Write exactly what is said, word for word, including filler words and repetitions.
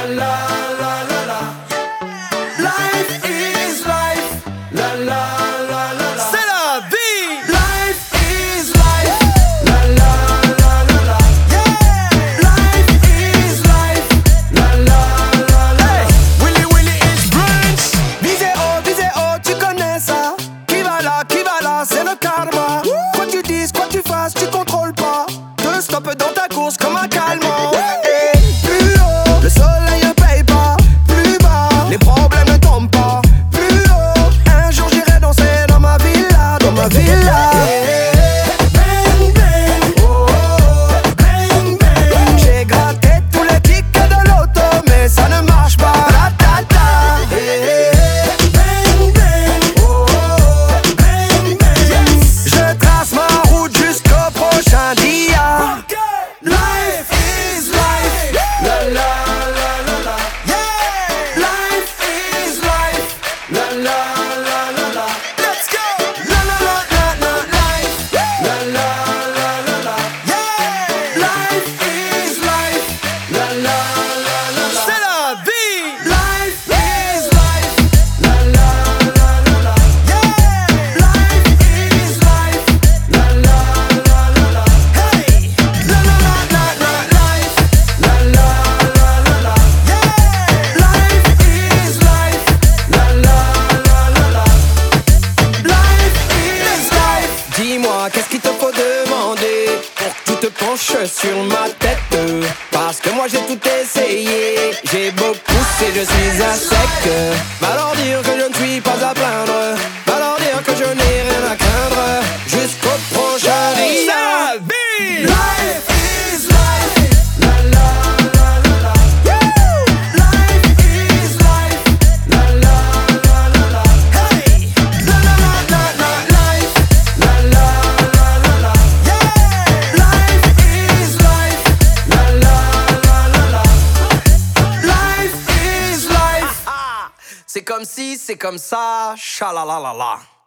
la la la la. Life is life. La la la la la. C'est la vie. Life is life. La la la la la. Yeah. Life is life. La la la la la. Willy Willy is brunch. Visez haut, visez haut, tu connais ça. Qui va là, qui va là, c'est le karma. Quoi tu dises, quoi tu fasses, tu contrôles pas. Deux stops dans ta course comme un calmant. Et plus haut, le soleil ne paye pas. Plus bas, les problèmes ne tombent pas. Plus haut, un jour j'irai danser dans ma villa, dans ma villa. Bang bang. Oh oh oh. Bang bang. J'ai gratté tous les tickets de l'auto, mais ça ne marche pas. Ratata. Bang bang. Oh oh oh. Bang bang. Je trace ma route jusqu'au prochain dia. Life is life. La la la la la. Yeah. Life is life. La la la la la. Let's go. La la la la la. Life. La la la la la. Yeah. Life is life. La la la la la. C'est la vie. Life is life. La la la la la. Yeah. Life is life. La la la la la. Hey. La la la la la. Life. La la la la la. Yeah. Life is life. La la la la la. Life is life. Dis-moi, qu'est-ce qu'il te faut demander pour que tu te penches sur ma tête? Parce que moi j'ai tout essayé, j'ai beau pousser, je suis à sec. Va leur dire que je ne suis pas à plaindre, va leur dire que je n'ai rien à craindre. Jusqu'au prochain C'est dia. la vie. Life is life. La la la la la. Life is life. La la la la la. Hey. La la la la la. Life. La la la la la. Life is life. La la la la la. Life is life. C'est comme si, c'est comme ça, chalalalala.